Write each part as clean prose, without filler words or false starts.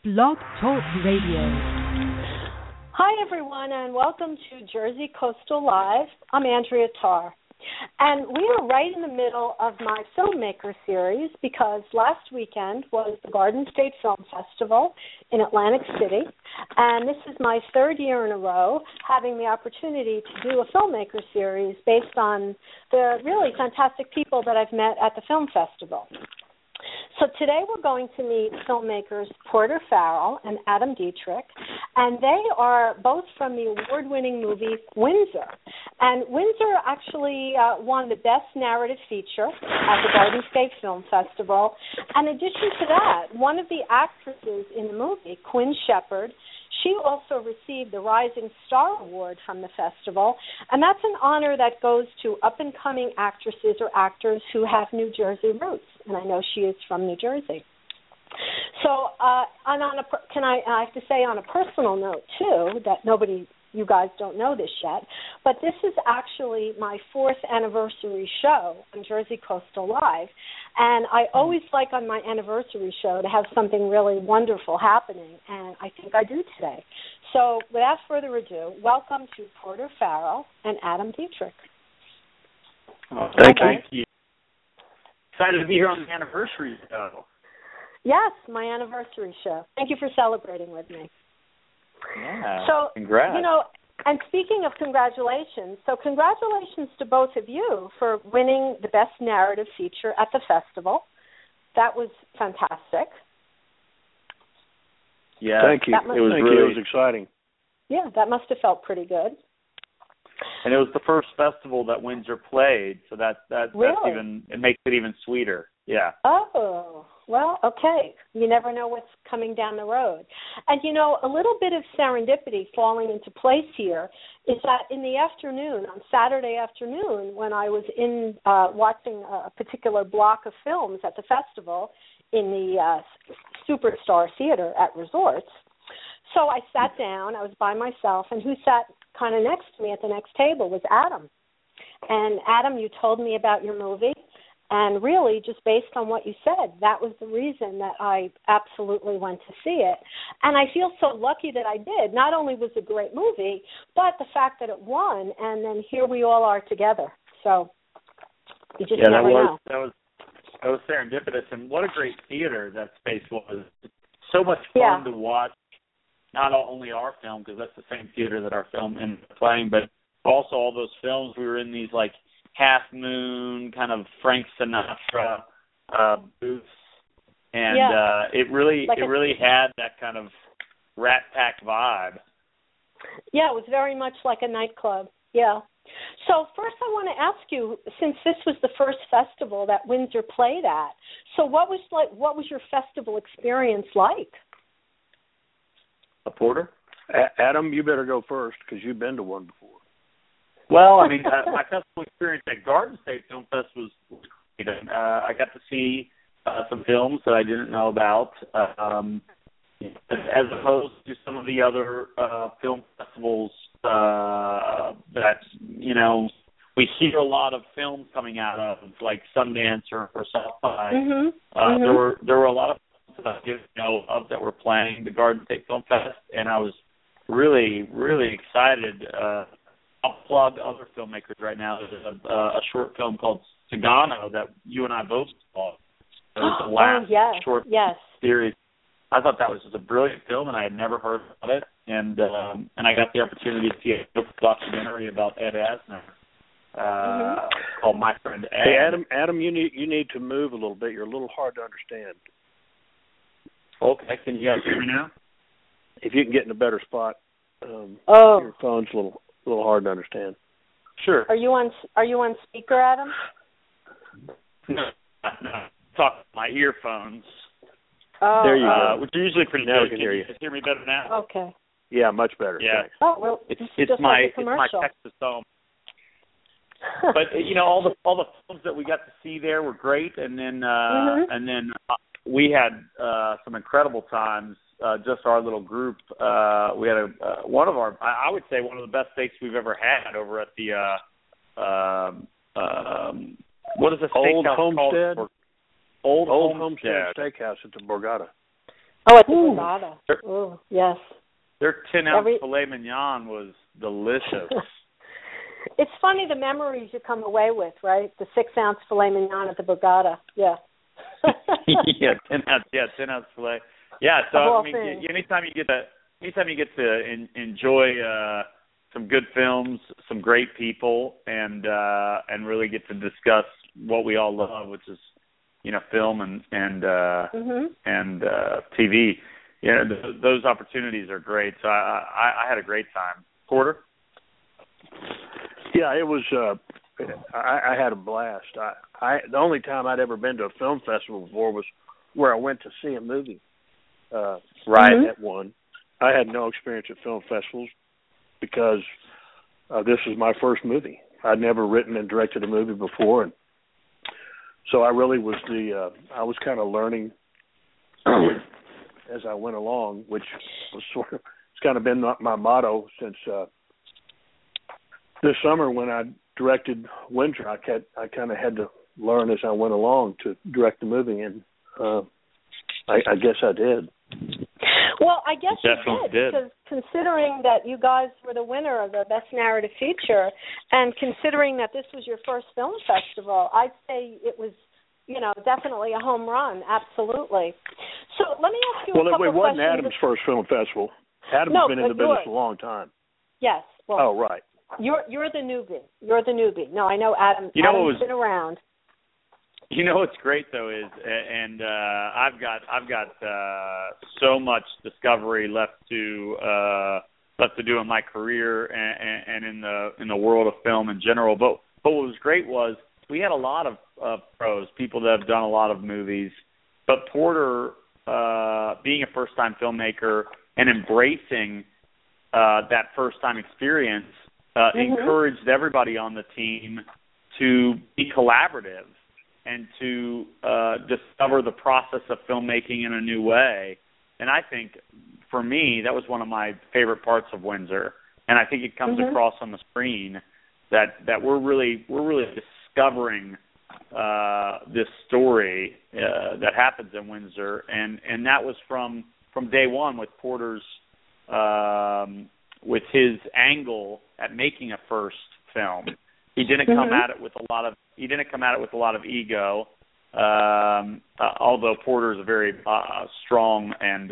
Blog Talk Radio. Hi, everyone, and welcome to Jersey Coastal Live. I'm Andrea Tarr. And we are right in the middle of my filmmaker series because last weekend was the Garden State Film Festival in Atlantic City. And this is my third year in a row having the opportunity to do a filmmaker series based on the really fantastic people that I've met at the film festival. So today we're going to meet filmmakers Porter Farrell and Adam Dietrich, and they are both from the award-winning movie Windsor. And Windsor actually won the Best Narrative Feature at the Garden State Film Festival. In addition to that, one of the actresses in the movie, Quinn Shepard, she also received the Rising Star Award from the festival, and that's an honor that goes to up-and-coming actresses or actors who have New Jersey roots, and I know she is from New Jersey. So, I have to say on a personal note, too, that you guys don't know this yet, but this is actually my 4th anniversary show on Jersey Coastal Live, and I always like on my anniversary show to have something really wonderful happening, and I think I do today. So without further ado, welcome to Porter Farrell and Adam Dietrich. Oh, thank you. Excited to be here on the anniversary show. Yes, my anniversary show. Thank you for celebrating with me. Yeah, so, congrats. And speaking of congratulations, so congratulations to both of you for winning the Best Narrative Feature at the festival. That was fantastic. Yeah, thank you. It was exciting. Yeah, that must have felt pretty good. And it was the first festival that Windsor played, so that's really? It makes it even sweeter. Yeah. Oh, well, okay. You never know what's coming down the road. And, a little bit of serendipity falling into place here is that in the afternoon, on Saturday afternoon, when I was in watching a particular block of films at the festival in the Superstar Theater at Resorts, so I sat down, I was by myself, and who sat kind of next to me at the next table was Adam. And Adam, you told me about your movie. And really, just based on what you said, that was the reason that I absolutely went to see it. And I feel so lucky that I did. Not only was it a great movie, but the fact that it won, and then here we all are together. So you just never know. That was serendipitous, and what a great theater that space was. So much fun to watch, not only our film, because that's the same theater that our film ended up playing, but also all those films. We were in these, Half Moon, kind of Frank Sinatra booths, and it really had that kind of Rat Pack vibe. Yeah, it was very much like a nightclub. Yeah. So first, I want to ask you, since this was the first festival that Windsor played at, so what was your festival experience like? A Porter? Adam, you better go first because you've been to one before. Well, I mean, my festival experience at Garden State Film Fest was great. I got to see some films that I didn't know about, as opposed to some of the other film festivals that, we hear a lot of films coming out of, like Sundance or South by. There were a lot of films that I didn't know of that were playing the Garden State Film Fest, and I was really, really excited. I'll plug other filmmakers right now. There's a short film called Sagano that you and I both saw. It was the last short series. I thought that was just a brilliant film, and I had never heard of it. And I got the opportunity to see a documentary about Ed Asner called My Friend Ed. Hey, Adam, you need to move a little bit. You're a little hard to understand. Okay, can you guys hear me now? If you can get in a better spot, your phone's a little hard to understand. Sure. Are you on speaker, Adam? No. Talk my earphones. Oh, there you go. Which are usually pretty now good. Can you hear me better now? Okay. Yeah, much better. Yeah. Thanks. Oh well, it's just my like a commercial. it's my Texas home. But all the films that we got to see there were great, and then we had some incredible times. Just our little group. We had one of the best steaks we've ever had over at the what is the Old steakhouse Homestead? called? Old Homestead Steakhouse at the Borgata. Oh, at the Borgata. Oh, yes. Their 10-ounce filet mignon was delicious. It's funny the memories you come away with, right? The 6-ounce filet mignon at the Borgata. Yeah. Yeah, 10-ounce filet. Yeah, so I mean, anytime you get to enjoy some good films, some great people, and really get to discuss what we all love, which is, you know, film and TV. Yeah, those opportunities are great. So I had a great time. Porter? Yeah, it was. I had a blast. The only time I'd ever been to a film festival before was where I went to see a movie. Right at one. I had no experience at film festivals because this was my first movie. I'd never written and directed a movie before, and so I really was I was kind of learning as I went along, which was it's kind of been my motto since this summer when I directed Windsor. I kind of had to learn as I went along to direct the movie, and I guess I did. Well, I guess you did, because considering that you guys were the winner of the Best Narrative Feature, and considering that this was your first film festival, I'd say it was, you know, definitely a home run, absolutely. So let me ask you a couple of questions. Well, it wasn't Adam's first film festival. Adam's been in the business a long time. Yes. Well, right. You're the newbie. You're the newbie. No, I know Adam. Adam's been around. You know what's great though is, and I've got so much discovery left to do in my career and in the world of film in general. But what was great was we had a lot of pros, people that have done a lot of movies. But Porter, being a first-time filmmaker and embracing that first-time experience, encouraged everybody on the team to be collaborative and to discover the process of filmmaking in a new way. And I think, for me, that was one of my favorite parts of Windsor. And I think it comes across on the screen that we're really discovering this story that happens in Windsor. And that was from day one with Porter's, with his angle at making a first film. He didn't come at it with a lot of ego, although Porter is a very strong and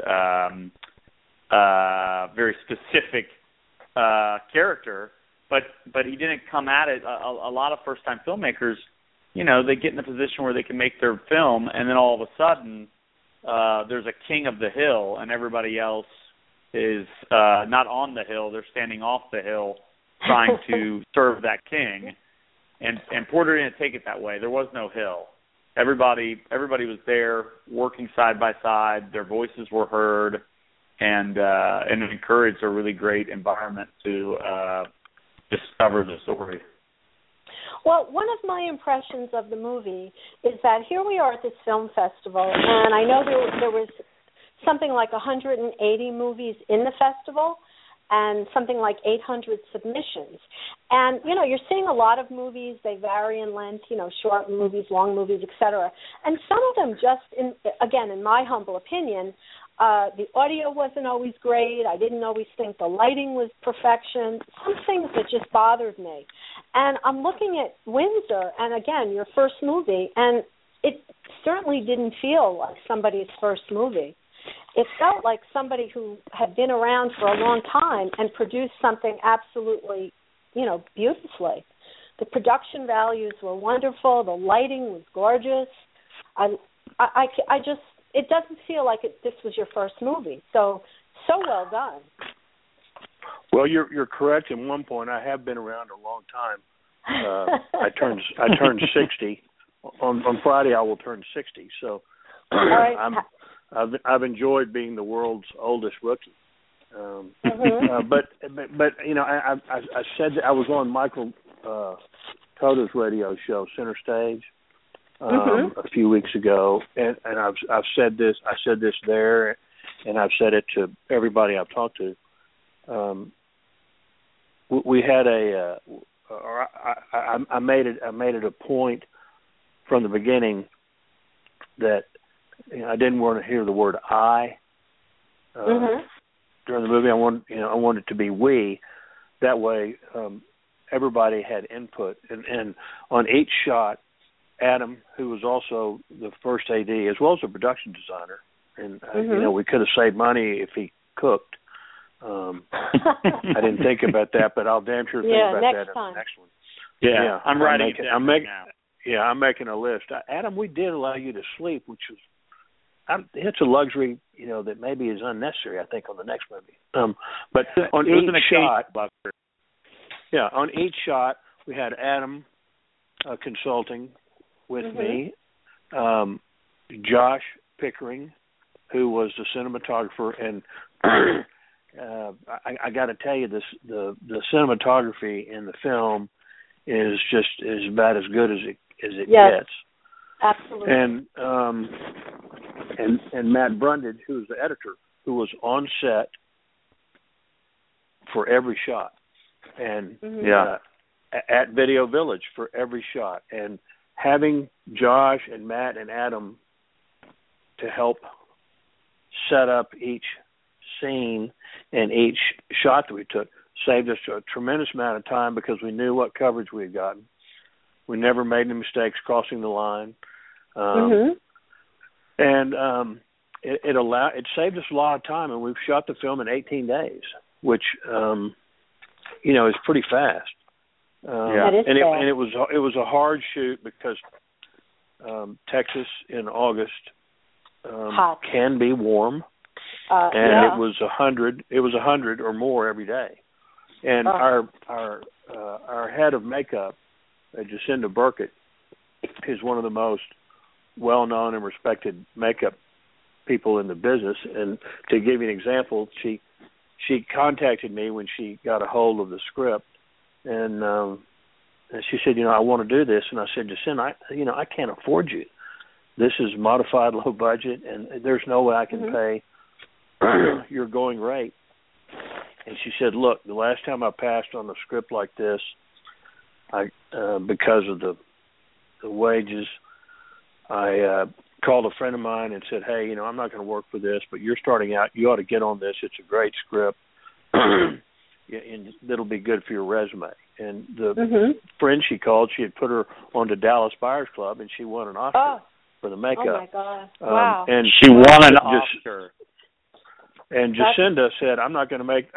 very specific character. But he didn't come at it. A lot of first-time filmmakers, you know, they get in a position where they can make their film, and then all of a sudden there's a king of the hill, and everybody else is not on the hill. They're standing off the hill, trying to serve that king, and Porter didn't take it that way. There was no hill. Everybody was there working side by side. Their voices were heard, and it encouraged a really great environment to discover the story. Well, one of my impressions of the movie is that here we are at this film festival, and I know there was something like 180 movies in the festival, and something like 800 submissions. And, you know, you're seeing a lot of movies. They vary in length, you know, short movies, long movies, et cetera. And some of them just, in my humble opinion, the audio wasn't always great. I didn't always think the lighting was perfection. Some things that just bothered me. And I'm looking at Windsor, and again, your first movie, and it certainly didn't feel like somebody's first movie. It felt like somebody who had been around for a long time and produced something absolutely, you know, beautifully. The production values were wonderful. The lighting was gorgeous. I just, it doesn't feel like this was your first movie. So well done. Well, you're correct in one point. I have been around a long time. I turned 60 on Friday. I will turn 60. So all right. I've enjoyed being the world's oldest rookie, but you know I said that I was on Michael Toda's radio show Center Stage a few weeks ago, and I've said this. I said this there, and I've said it to everybody I've talked to. We had I made it a point from the beginning that, you know, I didn't want to hear the word I during the movie. I wanted it to be we. That way, everybody had input, and on each shot, Adam, who was also the first AD as well as a production designer, and we could have saved money if he cooked. I didn't think about that, but I'll damn sure think about that in the next one. Yeah, I'm writing it down now. Yeah, I'm making a list. Adam, we did allow you to sleep, which is it's a luxury, that maybe is unnecessary, I think, on the next movie. But on each shot, on each shot, we had Adam consulting with me, Josh Pickering, who was the cinematographer, and I got to tell you, the cinematography in the film is about as good as it gets. Absolutely. And Matt Brundage, who was the editor, who was on set for every shot, and at Video Village for every shot, and having Josh and Matt and Adam to help set up each scene and each shot that we took saved us a tremendous amount of time because we knew what coverage we had gotten. We never made any mistakes crossing the line. And it saved us a lot of time, and we've shot the film in 18 days, which is pretty fast. That is fast. And it was a hard shoot because Texas in August can be warm, and it was 100. It was 100 or more every day. And our head of makeup, Jacinda Burkett, is one of the most well-known and respected makeup people in the business. And to give you an example, she contacted me when she got a hold of the script, and she said, I want to do this. And I said, Jacinda, I can't afford you. This is modified low budget, and there's no way I can pay your going rate. And she said, look, the last time I passed on a script like this, because of the wages, I called a friend of mine and said, hey, I'm not going to work for this, but you're starting out. You ought to get on this. It's a great script, and it'll be good for your resume. And the friend she called, she had put her on the Dallas Buyers Club, and she won an Oscar for the makeup. Oh, my God. Wow. And she won an Oscar. And Jacinda said, I'm not going to make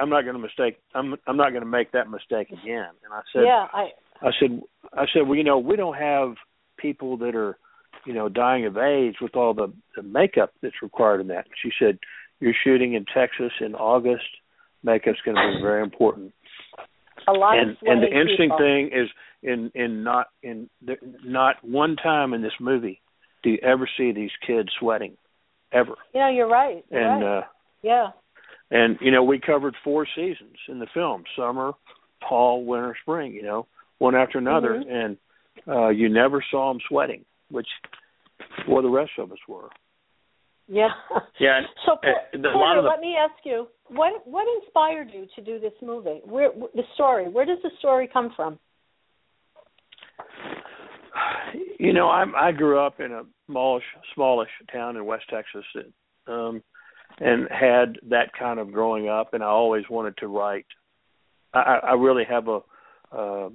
that mistake again. And I said, I said, well, we don't have people that are, dying of AIDS with all the makeup that's required in that. She said, you're shooting in Texas in August. Makeup's going to be very important. A lot of and the interesting people. thing is, not one time in this movie do you ever see these kids sweating, ever. You're right. And we covered 4 seasons in the film: summer, fall, winter, spring. One after another, and you never saw them sweating, which the rest of us were. Yeah. Yeah. So, Porter, let me ask you, what inspired you to do this movie? Where does the story come from? I grew up in a smallish town in West Texas, and had that kind of growing up, and I always wanted to write. I really have a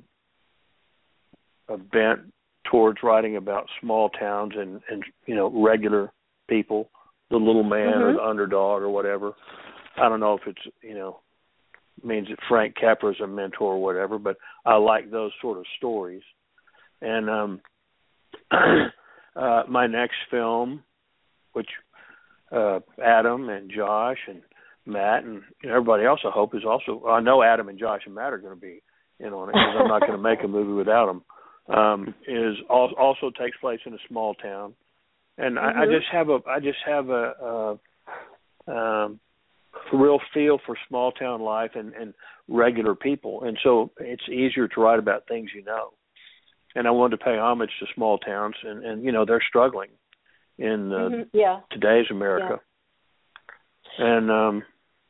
bent towards writing about small towns and regular people, the little man or the underdog or whatever. I don't know if it's means that Frank Capra is a mentor or whatever, but I like those sort of stories. And my next film, which Adam and Josh and Matt and everybody else, I hope, is also. I know Adam and Josh and Matt are going to be in on it because I'm not going to make a movie without them. Is also takes place in a small town, and I just have a real feel for small town life and regular people, and so it's easier to write about things And I wanted to pay homage to small towns, and they're struggling in today's America. Yeah. And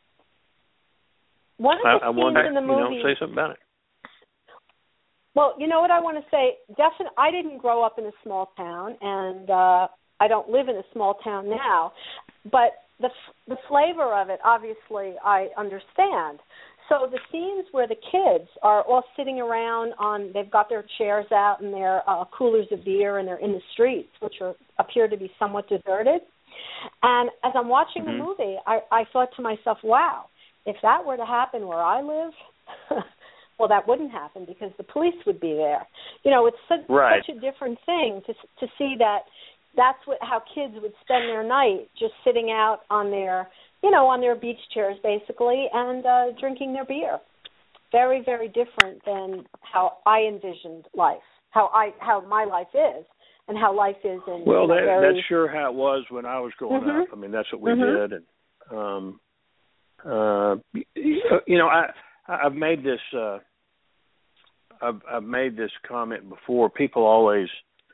one of the I wanted to in the movie, say something about it. Well, you know what I want to say? I didn't grow up in a small town, and I don't live in a small town now. But the flavor of it, obviously, I understand. So the scenes where the kids are all sitting around they've got their chairs out and their coolers of beer, and they're in the streets, which appear to be somewhat deserted. And as I'm watching the movie, I thought to myself, wow, if that were to happen where I live, well, that wouldn't happen because the police would be there. It's such a different thing to see that's how kids would spend their night, just sitting out on their beach chairs, basically, and drinking their beer. Very, very different than how I envisioned life, how my life is, and how life is in. Well, that's sure how it was when I was growing up. I mean, that's what we did, and I've made this. I've made this comment before. People always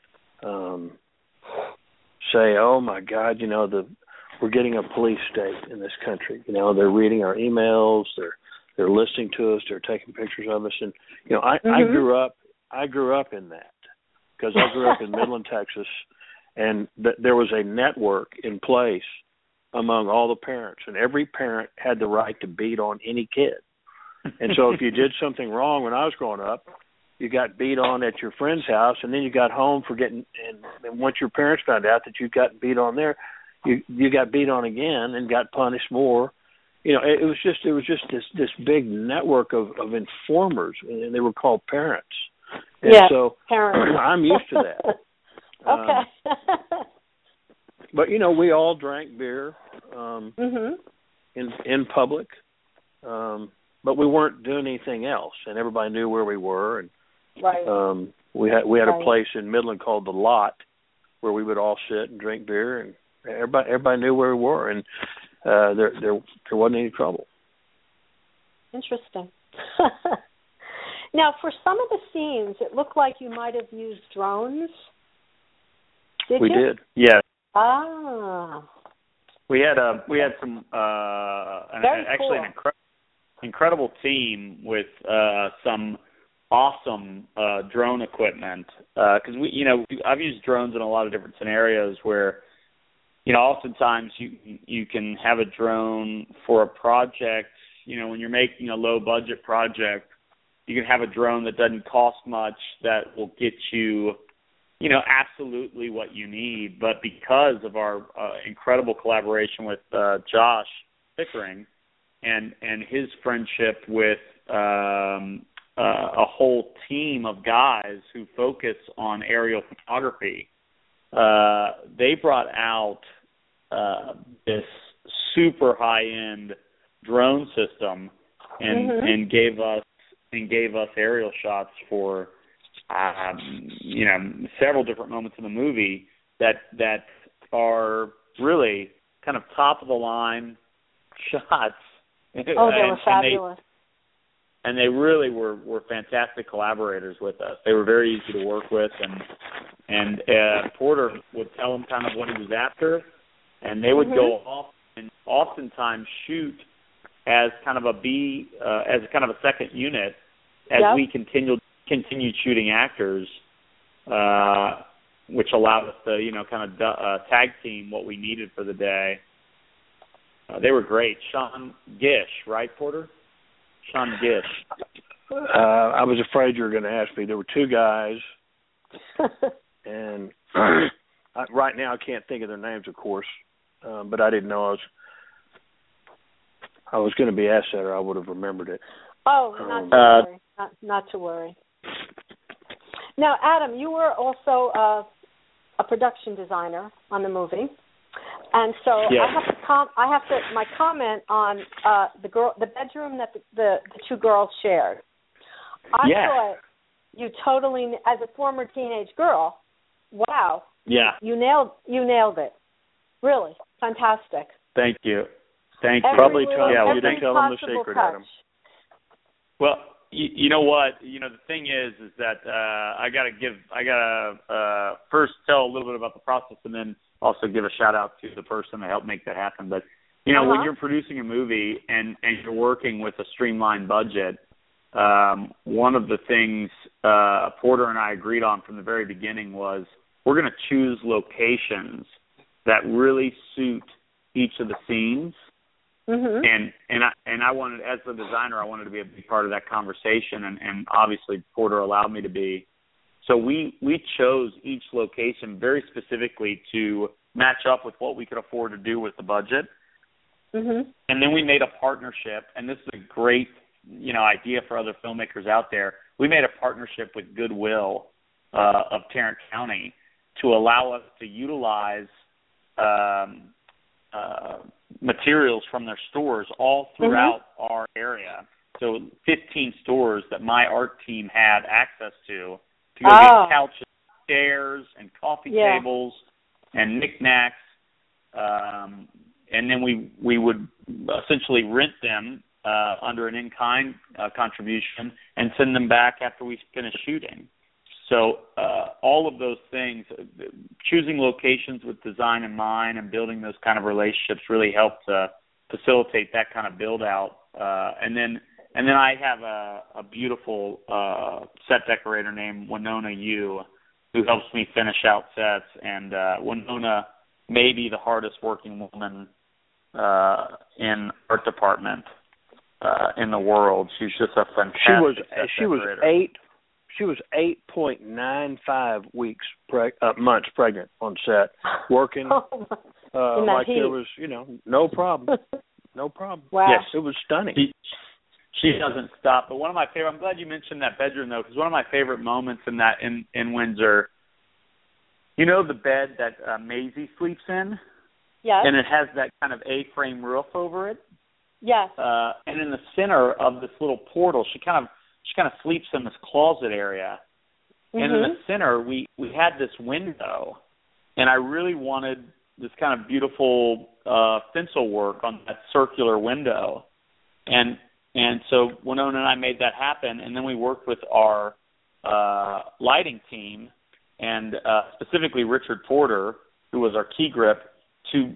say, "Oh my God, we're getting a police state in this country. They're reading our emails, they're listening to us, they're taking pictures of us." And I grew up in that because I grew up in Midland, Texas, and there was a network in place among all the parents, and every parent had the right to beat on any kid. And so if you did something wrong when I was growing up, you got beat on at your friend's house, and then you got home for and once your parents found out that you'd gotten beat on there, you got beat on again and got punished more. It was just this big network of informers, and they were called parents. And so parents. I'm used to that. Okay. But we all drank beer in public, but we weren't doing anything else, and everybody knew where we were. And we had a place in Midland called the Lot, where we would all sit and drink beer, and everybody knew where we were, and there wasn't any trouble. Interesting. Now, for some of the scenes, it looked like you might have used drones. We did. Yes. Ah. We had some an incredible team with some awesome drone equipment because I've used drones in a lot of different scenarios where oftentimes you can have a drone for a project. When you're making a low budget project, you can have a drone that doesn't cost much that will get you absolutely what you need. But because of our incredible collaboration with Josh Pickering and his friendship with a whole team of guys who focus on aerial photography, they brought out this super high-end drone system and gave us aerial shots for several different moments in the movie that are really kind of top of the line shots. Oh, they were fabulous. And they really were fantastic collaborators with us. They were very easy to work with, and Porter would tell them kind of what he was after, and they would go off and oftentimes shoot as kind of as kind of a second unit as we continued shooting actors, which allowed us to kind of tag team what we needed for the day. They were great. Sean Gish, right, Porter? Sean Gish. I was afraid you were going to ask me. There were two guys, and right now I can't think of their names, of course, but I didn't know I was going to be asked that, or I would have remembered it. Oh, not to worry. Not to worry. Now, Adam, you were also a production designer on the movie. And so I have to my comment on the bedroom that the two girls shared. I thought you totally, as a former teenage girl, wow. Yeah. You nailed it. Really fantastic. Thank you. Probably you didn't tell them the secret, touch. Adam. Well, you know what? The thing is that I gotta first tell a little bit about the process, and then also give a shout out to the person that helped make that happen. But when you're producing a movie and you're working with a streamlined budget, one of the things Porter and I agreed on from the very beginning was we're going to choose locations that really suit each of the scenes. Mm-hmm. And I wanted, as the designer, I wanted to be a big part of that conversation, and obviously Porter allowed me to be. So we chose each location very specifically to match up with what we could afford to do with the budget. Mm-hmm. And then we made a partnership, and this is a great, idea for other filmmakers out there. We made a partnership with Goodwill of Tarrant County to allow us to utilize materials from their stores all throughout our area. So 15 stores that my art team had access to go get couches, chairs, and coffee tables and knickknacks. And then we would essentially rent them under an in-kind contribution and send them back after we finish shooting. So all of those things, choosing locations with design in mind and building those kind of relationships really helped to facilitate that kind of build out. And then I have a beautiful set decorator named Winona Yu who helps me finish out sets. And Winona may be the hardest working woman in art department in the world. She's just a fantastic set decorator. She was 8.95 months pregnant on set, working like there was, no problem. No problem. Wow. Yes, it was stunning. She doesn't stop. But one of my favorite, I'm glad you mentioned that bedroom, though, because one of my favorite moments in that in Windsor, the bed that Maisie sleeps in? Yes. And it has that kind of A-frame roof over it? Yes. And in the center of this little portal, she kind of sleeps in this closet area. And in the center, we had this window, and I really wanted this kind of beautiful stencil work on that circular window. And so Winona and I made that happen, and then we worked with our lighting team, and specifically Richard Porter, who was our key grip, to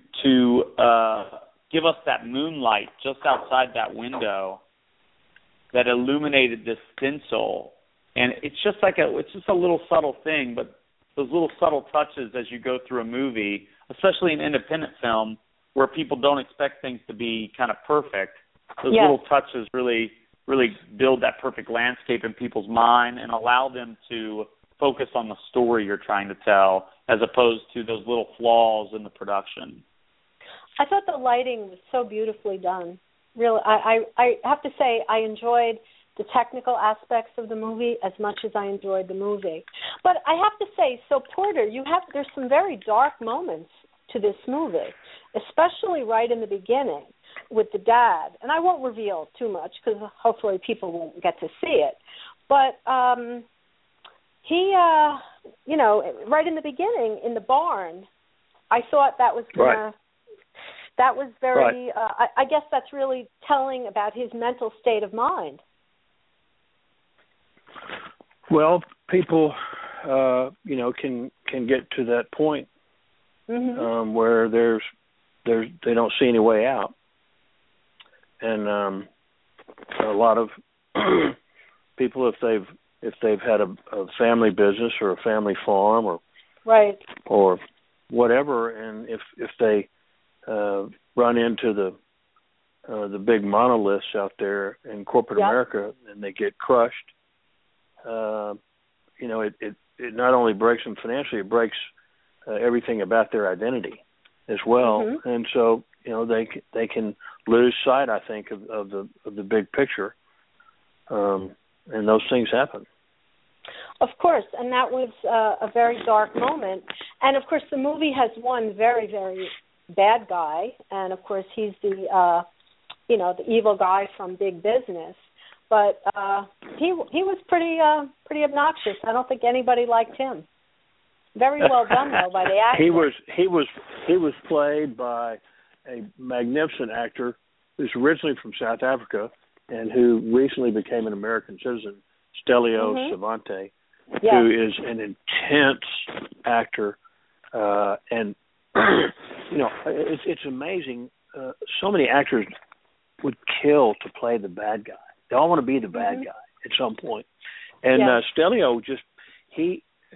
give us that moonlight just outside that window that illuminated this stencil. And it's just a little subtle thing, but those little subtle touches as you go through a movie, especially an independent film where people don't expect things to be kind of perfect, those little touches really, really build that perfect landscape in people's mind and allow them to focus on the story you're trying to tell as opposed to those little flaws in the production. I thought the lighting was so beautifully done. Really, I have to say I enjoyed the technical aspects of the movie as much as I enjoyed the movie. But I have to say, so Porter, there's some very dark moments to this movie, especially right in the beginning with the dad. And I won't reveal too much because hopefully people won't get to see it. But he, right in the beginning in the barn, I thought that was going to... That was very, I guess that's really telling about his mental state of mind. Well, people, can get to that point where they don't see any way out, and a lot of people, if they've had a family business or a family farm or whatever, and if they run into the big monoliths out there in corporate America, and they get crushed. It not only breaks them financially, it breaks everything about their identity as well. And so they can lose sight, I think, of the big picture, and those things happen. Of course, and that was a very dark moment. And of course, the movie has one very, very bad guy, and of course he's the the evil guy from Big Business, but he was pretty obnoxious. I don't think anybody liked him. Very well done though by the actor. He was played by a magnificent actor who's originally from South Africa and who recently became an American citizen, Stelio Savante, who is an intense actor, and it's amazing. So many actors would kill to play the bad guy. They all want to be the bad guy at some point. And Stelio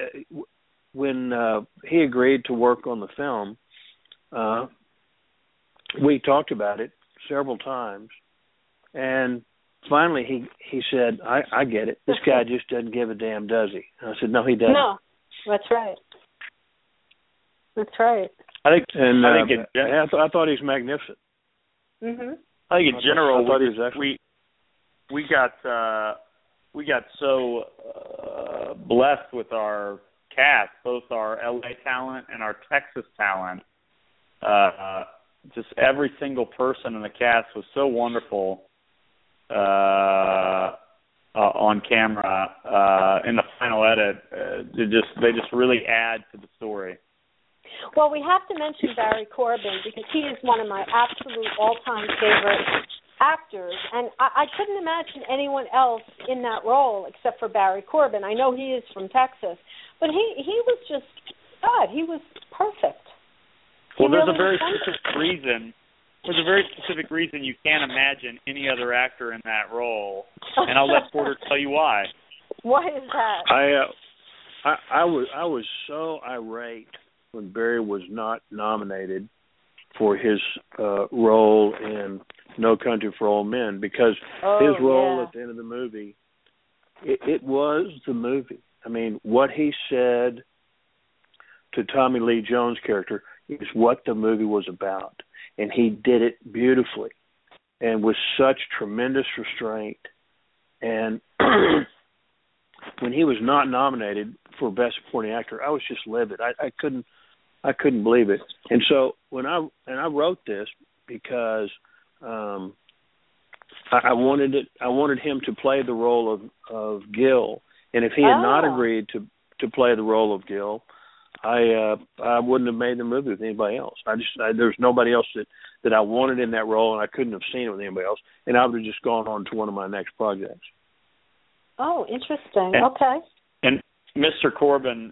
when he agreed to work on the film, we talked about it several times, and finally he said, I get it. This guy just doesn't give a damn, does he? And I said, no, he doesn't. No, that's right. That's right. I thought he was magnificent. Mhm. I think in general, we got so blessed with our cast, both our LA talent and our Texas talent. Just every single person in the cast was so wonderful on camera. In the final edit, they just really add to the story. Well, we have to mention Barry Corbin because he is one of my absolute all-time favorite actors, and I couldn't imagine anyone else in that role except for Barry Corbin. I know he is from Texas, but he was just God. He was perfect. Well, there's a very specific reason you can't imagine any other actor in that role, and I'll let Porter tell you why. Why is that? I was so irate when Barry was not nominated for his role in No Country for Old Men, because his role at the end of the movie, it was the movie. I mean, what he said to Tommy Lee Jones' character is what the movie was about, and he did it beautifully and with such tremendous restraint. And when he was not nominated for Best Supporting Actor, I was just livid. I couldn't believe it. And so when I wrote this because I wanted him to play the role of Gil, and if he had not agreed to play the role of Gil, I wouldn't have made the movie with anybody else. There's nobody else that I wanted in that role, and I couldn't have seen it with anybody else, and I would have just gone on to one of my next projects. Oh, interesting. Okay. And Mr. Corbin,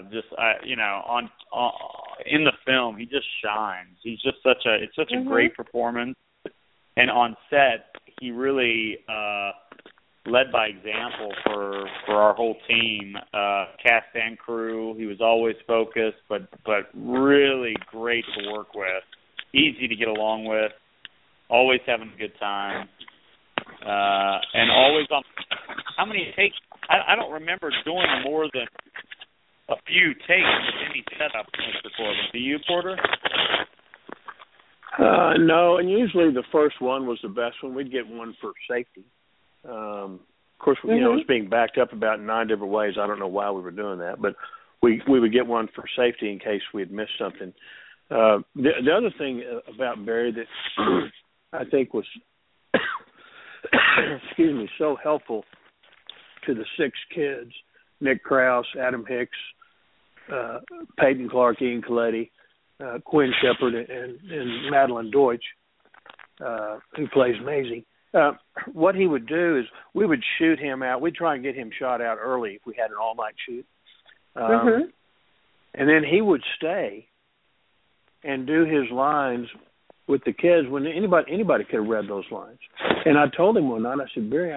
in the film, he just shines. He's just such a great performance, and on set, he really led by example for our whole team, cast and crew. He was always focused, but really great to work with, easy to get along with, always having a good time, and always on. How many takes? I don't remember doing more than a few takes with any setup, Mr. Corbin. Do you, Porter? No, and usually the first one was the best one. We'd get one for safety. Of course, it was being backed up about 9 different ways. I don't know why we were doing that, but we would get one for safety in case we had missed something. The other thing about Barry that I think was, so helpful to the 6 kids, Nick Krause, Adam Hicks, Peyton Clark, Ian Coletti, Quinn Shepard, and Madeline Deutsch, who plays Maisie. What he would do is we would shoot him out. We'd try and get him shot out early if we had an all-night shoot. And then he would stay and do his lines with the kids when anybody could have read those lines. And I told him one night, I said, Barry,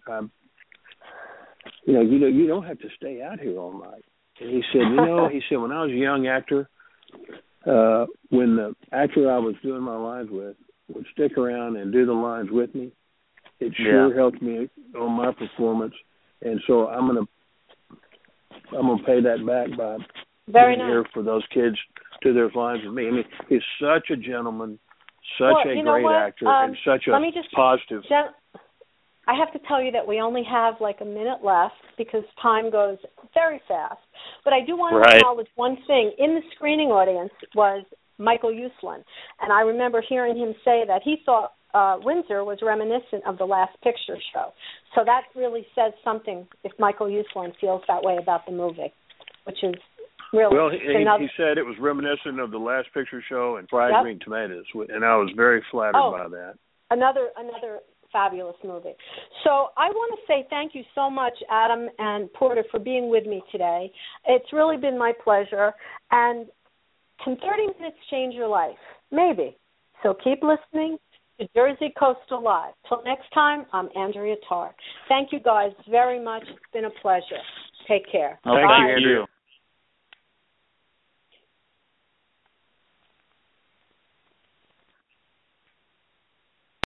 you don't have to stay out here all night. And he said, when I was a young actor, when the actor I was doing my lines with would stick around and do the lines with me, it sure helped me on my performance. And so I'm gonna pay that back by being here for those kids to their lines with me. I mean, he's such a gentleman, such a great actor, and such a positive. I have to tell you that we only have like a minute left because time goes very fast. But I do want to acknowledge one thing. In the screening audience was Michael Uslan, and I remember hearing him say that he thought Windsor was reminiscent of the Last Picture Show. So that really says something if Michael Uslan feels that way about the movie, which is really... Well, he said it was reminiscent of the Last Picture Show and Fried Green Tomatoes, and I was very flattered by that. Another fabulous movie. So I want to say thank you so much, Adam and Porter, for being with me today. It's really been my pleasure. And can 30 minutes change your life? Maybe. So keep listening to Jersey Coastal Live. Till next time, I'm Andrea Tarr. Thank you guys very much. It's been a pleasure. Take care. Thank you, Andrea.